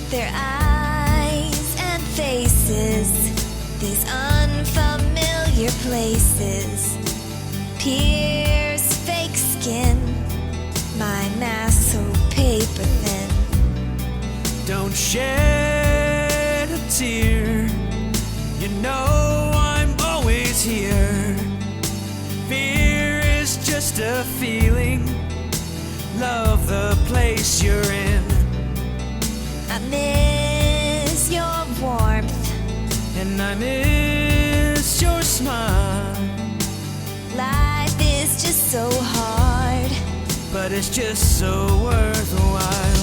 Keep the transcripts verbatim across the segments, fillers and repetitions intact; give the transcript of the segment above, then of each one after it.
Their eyes and faces, these unfamiliar places, pierce fake skin, my mask so paper thin. Don't shed a tear, you know I'm always here. Fear is just a feeling, love the place you're in. I miss your warmth, and I miss your smile. Life is just so hard, but it's just so worthwhile.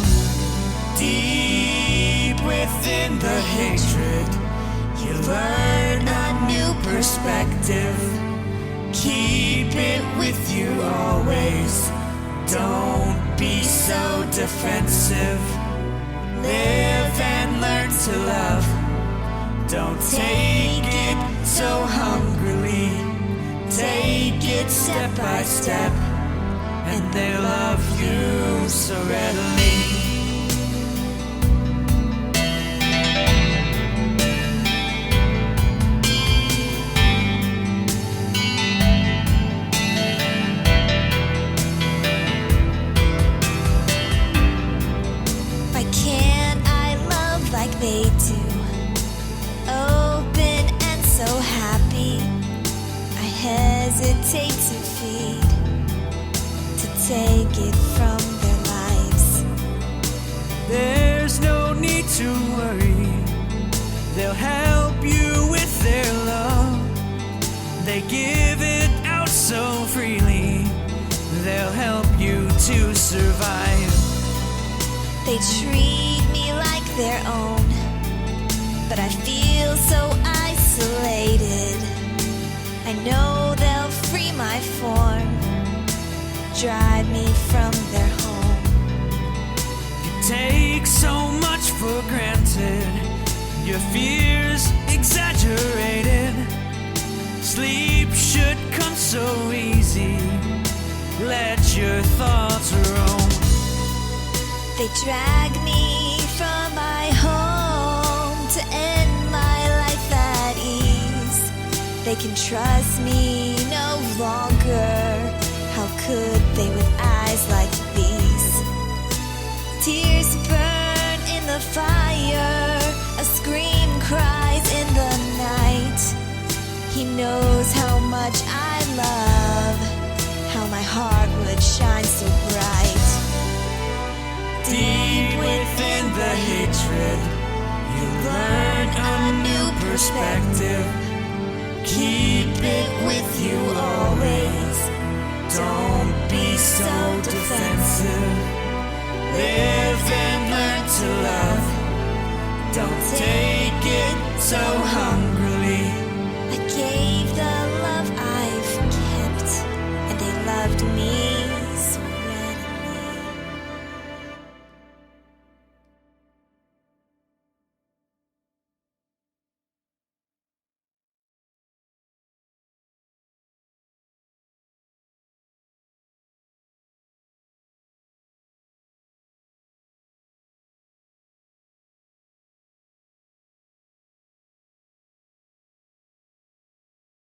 Deep within the hatred, you learn a new perspective. Keep it with you always, don't be so defensive. Live and learn to love, don't take it so hungrily. Take it step by step, and they'll love you so readily. why can't I love like they do? Open and so happy, I hesitate to feed, to take it from their lives. There's no need to worry, they'll help you with their love. They give it out so freely, they'll help you to survive. They treat me like their own, but I feel so isolated. I know they'll free my form, drive me from their home. You take so much for granted, your fears exaggerated. Sleep should come so easy, let your thoughts roam. They drag me from my home to end my life at ease. They can trust me no longer, how could they with eyes like these? Tears burn in the fire, a scream cries in the night. He knows how much I love, how my heart would shine so bright. Deep within the hatred, you learn a new perspective. Keep it with you always, don't be so defensive. Live and learn to love.